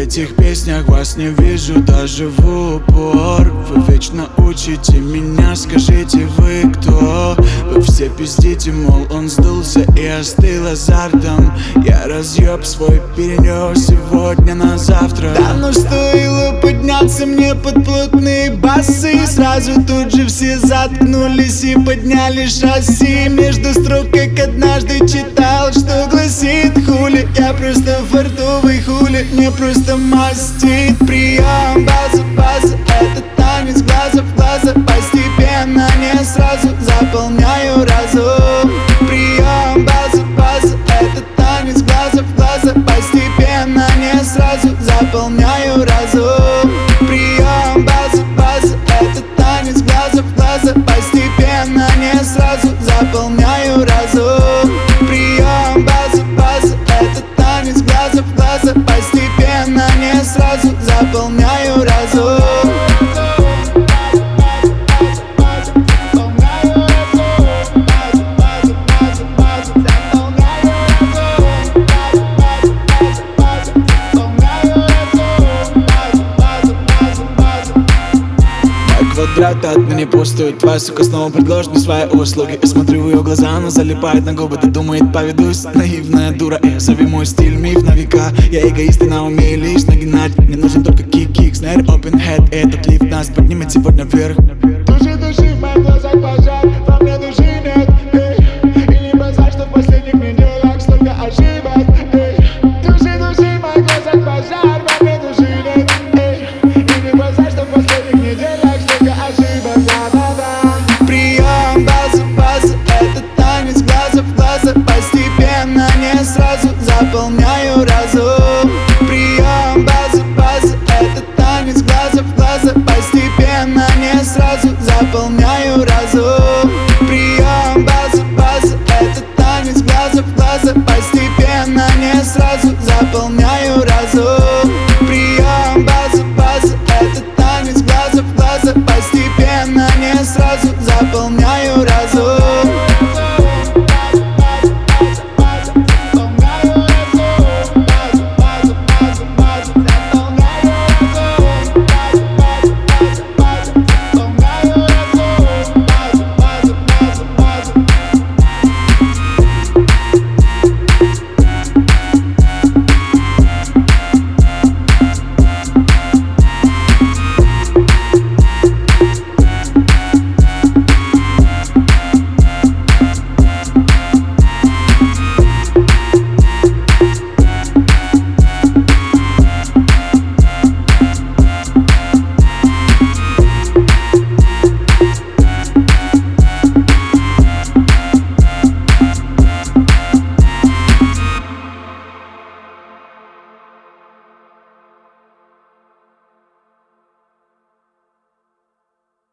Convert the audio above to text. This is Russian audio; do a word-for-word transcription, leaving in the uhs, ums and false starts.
этих песнях вас не вижу даже в упор. Вы вечно учите меня, скажите вы кто? Вы все пиздите, мол, он сдулся и остыл азартом. Я разъеб свой перенес сегодня на завтра. Да ну стоило подняться мне под плотные басы, сразу тут же все заткнулись и подняли шасси. Между строк, как однажды читал, что гласит хули. Я просто фартовый хули, мне просто мастит. Прием, база, база, это танец глаза в глаза. Постепенно, не сразу, заполняю разум. Прием, база, база, это танец глаза в глаза. Постепенно, не сразу, заполняю разум. Прием, база, база, это танец глаза в глаза. Постепенно, не сразу, заполняю разум. Прием, база, база, это танец глаза в глаза. Постепенно, не сразу, заполняю разум. Квадрат от меня пустует. Твоя сука снова предложит мне свои услуги. Я смотрю в ее глаза, она залипает на губы. Ты думает, поведусь, наивная дура. Я зови мой стиль миф на века. Я эгоист, она умеет лишь нагинать. Мне нужен только кик-кик, снэр, open head. Этот лифт нас поднимет сегодня вверх. Души, души, в моих глазах пожар. Во мне души нет, эй. И не базар, что в последних неделях столько ошибок, эй. Души, души, в моих глазах пожар. Во мне души нет, эй. И не базар, что в последних неделях столько ошибок, да-да-да. Прием, база, база, это танец глаза в глаза. Постепенно, не сразу, заполняю разум. Прием, база, база, это танец глаза в глаза. Постепенно, не сразу, заполняю разум. Прием, база, база, это танец глаза в глаза. Постепенно, не сразу, заполняю разум. Прием, база, база, это танец глаза в глаза. Постепенно, не сразу, заполняю